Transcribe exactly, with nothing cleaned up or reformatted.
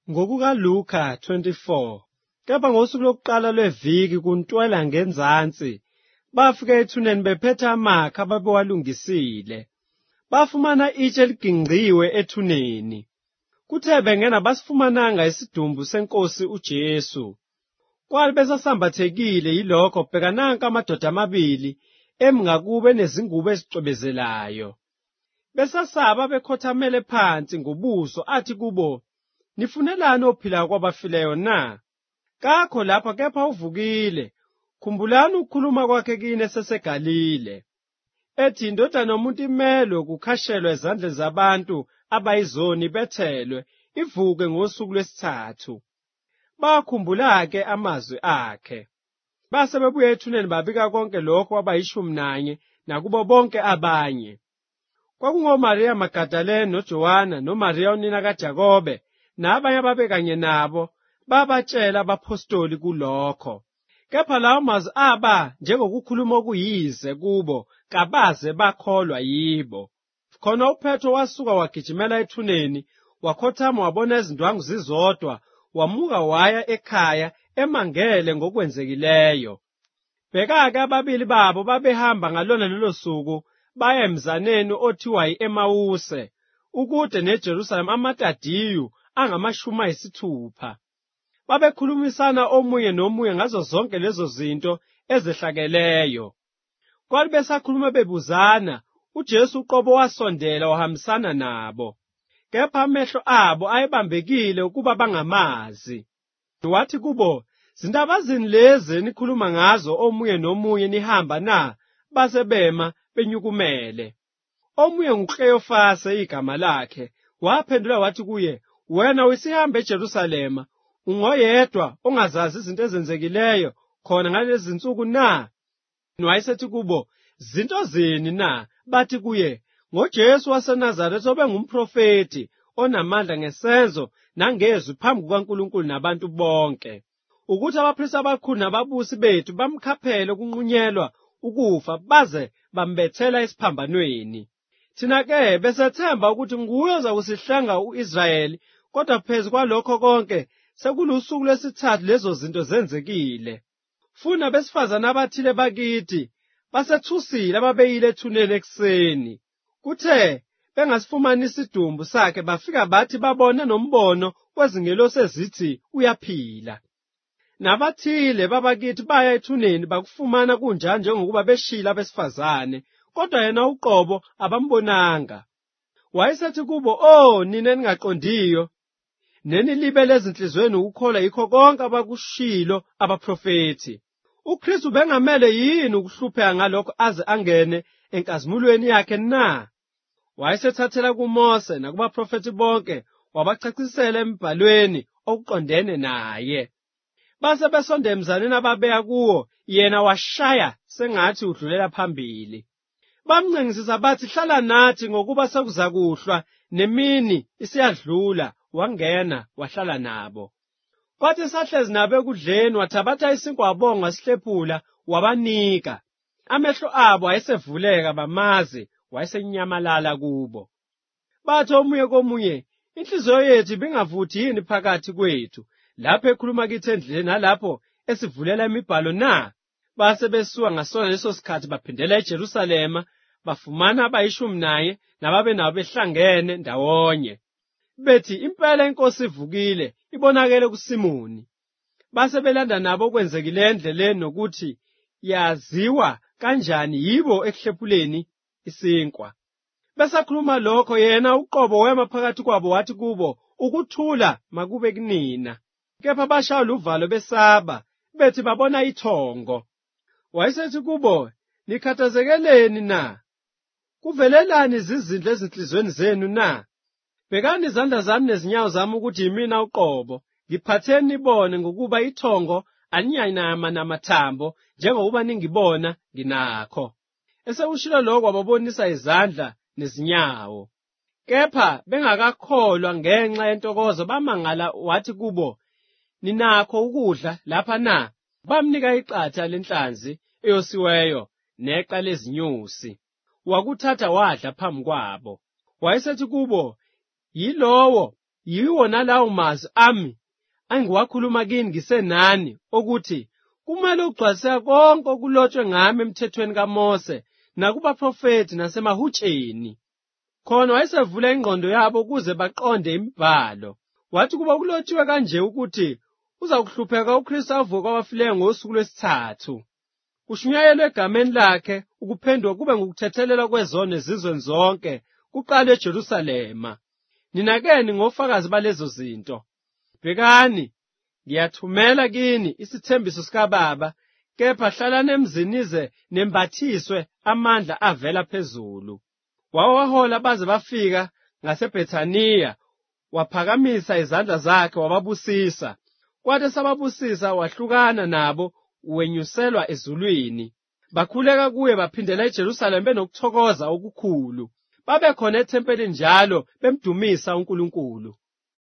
NgokukaLuka twenty-four, kepha ngosuku lokuqala lweviki kuntwela ngenzansi, bafika ethuneni bephethe amakha ababewalungisile. Bafumana itshe ligingqiwe ethuneni. Kuthe bengena basifumananga isidumbu senkosi uJesu. Kwali besasambathekile yilokho bheka nanka amadoda amabili emi ngakube nezingubo ezicwebezelayo. Besasaba bekhothamele phansi ngobuso athi kubo, "Nifunelani ophila kwabafileyo na? Kakho lapha kepha uvukile. Khumbulani ukukhuluma kwakhe kini eseseGalile. Ethi indodana yomuntu imelwe kukhashelwa ezandleni zabantu abayizoni bethelwe, ivuke ngosuku lwesithathu." Bakhumbula-ke amazwi akhe. Base bebuya ethuneni babika konke lokho kwabayishumi nanye nakubo bonke abanye. KwakungoMariya Magadalene noJohana noMariya unina kaJakobe nabanye ababekanye nabo babatshela abapostoli kulokho. Kepha lawo mazwi aba njengokukhuluma okuyize kubo, kabaze bakholwa yibo. Khona uPetro wasuka wagijimela ethuneni, wakhothama wabona izindwangu zizodwa, wamuka waya ekhaya emangele ngokwenzekileyo. Bheka-ke ababili babo babehamba ngalona lelo suku baya emzaneni othiwa yi-Emawuse, ukude neJerusalema amatadiyu angamashumi ayisithupha. Babekhulumisana omunye nomunye ngazo zonke lezo zinto ezehlakeleyo. Kwathi besakhuluma bebuzana, uJesu uqobo wasondela wahambisana nabo. Kepha amehlo abo ayebambekile ukuba bangamazi. Wathi kubo, "Zindaba zini lezi enikhuluma ngazo omunye nomunye nihamba na?" Base bema benyukumele. Omunye nguKleyofase igama lakhe, waphendula wathi kuye, "Wena uyisihamba eJerusalema, ungoyedwa ongazazi izinto ezenzekileyo khona ngalezi zinsuku na?" Wayesethi kubo, "Zinto zini na?" Bathi kuye, "NgoJesu waseNazaretha obengumprofeti, onamandla ngesenzo nangezwi phambi kukaNkulunkulu nabantu bonke, ukuthi abaphristi abakhulu nababusi bethu bamkhaphele ukunqunyelwa ukufa baze bambethela esiphambanweni. Thina-ke besethemba ukuthi nguye ozakusihlenga u-Israyeli, kodwa phezu kwalokho konke sekulusuku lwesithathu lezo zinto zenzekile. Funa besifazane abathile bakithi basethusile ababeyile ethuneni ekuseni. Kuthe bengasifumani isidumbu sakhe bafika bathi babone nombono wezingelosi ezithi uyaphila. Nabathile babakithi baya ethuneni bakufumana kunjani njengokuba beshila abesifazane, kodwa yena uqobo abambonanga. Wayesethi kubo, "Oh, nina ningaqondiyo, nenilibe lezinhlizweni ukukholwa yikho konke abakushilo abaprofethi. UKristu bengamele yini ukuhlupheka ngalokho aze angene enkazimulweni yakhe na? Wayesethathela kuMose nakubaprofethi bonke wabacacisela emibhalweni okuqondene naye." Base besonda emzaneni ababeya kuwo, yena washaya sengathi udlulela phambili. Bamncengisisa bathi, "Hlala nathi ngokuba sekuzakuhlwa nemini isiyadlula." Wangena wahlala nabo. Kwathi esahlezi nabo ekudleni wathabatha isinkwa wabonga wasihlephula wabanika. Amehlo abo ayesevuleka bamazi, wayesenyamalala kubo. Bathi omunye komunye, "Inhliziyo yethu ibingavuthi yini phakathi kwethu lapho ekhuluma kithi endleleni nalapho esivulela imibhalo na?" Base besuka ngasona leso sikhathi baphindela eJerusalema, bafumana abayishumi nanye nababenabo behlangene ndawonye. Bethi, "Impela inkosi ivukile, ibonakele kuSimoni." Base belanda nabo okwenzekile endleleni nokuthi yaziwa kanjani yibo ekuhlephuleni isinkwa. Besakhuluma lokho, yena uqobo wema phakathi kwabo wathi kubo, "Ukuthula makube kunina." Kepha bashaya uvalo besaba, bethi babona ithongo. Wayesethi kubo, "Nikhathazekeleni na? Kuvelelani izizindlo ezinhlizweni zenu na? Bhekani izandla zami nezinyawo zami ukuthi yimina uqobo. Ngiphatheni nibone ngokuba ithongo alinyanyama namathambo njengokuba ningibona nginakho." Esekushilo lokho wababonisa izandla nezinyawo. Kepha bengakakholwa ngenxa yentokozo bamangala, wathi kubo, "Ninakho ukudla lapha na?" Bamnika iqatha lenhlanzi eyosiweyo neqa lezinyosi. Wakuthatha wadla phambi kwabo. Wayesethi kubo, "Yilowo yiwo nalawo mazwi ami angiwakhuluma kini ngisenani okuthi kumele ukugcwaliseka konke okulotshwe ngami emthethweni kaMose nakubaprofethi nasemahutsheni. Khona wayesevula ingqondo yabo ukuze baqonde imibhalo. Wathi kuba kulotshiwe kanje ukuthi uzakuhlupheka uKristu avuke kwabafileyo ngosuku lwesithathu. Kushunyayelwe egameni lakhe ukuphenduka kube ngukuthethelelwa kwezono ezizweni zonke kuqala eJerusalema. Nina-ke ningofakazi balezo zinto. Bhekani, ngiyathumela kini isithembiso sikaBaba, kepha hlalani emzini nize nembathiswe amandla avela phezulu. Wawahola baze bafika ngaseBhethaniya, waphakamisa izandla zakhe wababusisa. Kwathi esababusisa wahlukana nabo wenyuselwa ezulwini. Bakhuleka kuye baphindela eJerusalema benokuthokoza okukhulu. Babekhona ethempelini njalo bemdumisa uNkulunkulu.